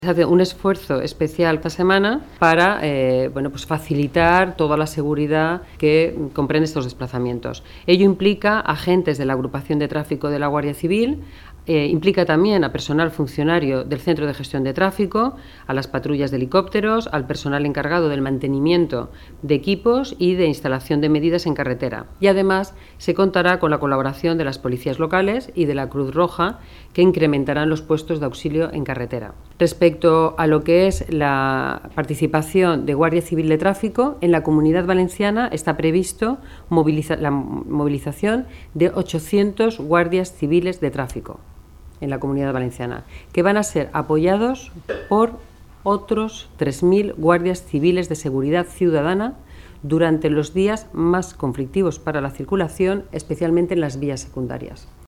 Se hace un esfuerzo especial esta semana para pues facilitar toda la seguridad que comprende estos desplazamientos. Ello implica agentes de la agrupación de tráfico de la Guardia Civil, implica también a personal funcionario del Centro de Gestión de Tráfico, a las patrullas de helicópteros, al personal encargado del mantenimiento de equipos y de instalación de medidas en carretera. Y además se contará con la colaboración de las policías locales y de la Cruz Roja, que incrementarán los puestos de auxilio en carretera. Respecto a lo que es la participación de Guardia Civil de Tráfico, en la Comunidad Valenciana está previsto la movilización de 800 guardias civiles de tráfico en la Comunidad Valenciana, que van a ser apoyados por otros 3.000 guardias civiles de seguridad ciudadana durante los días más conflictivos para la circulación, especialmente en las vías secundarias.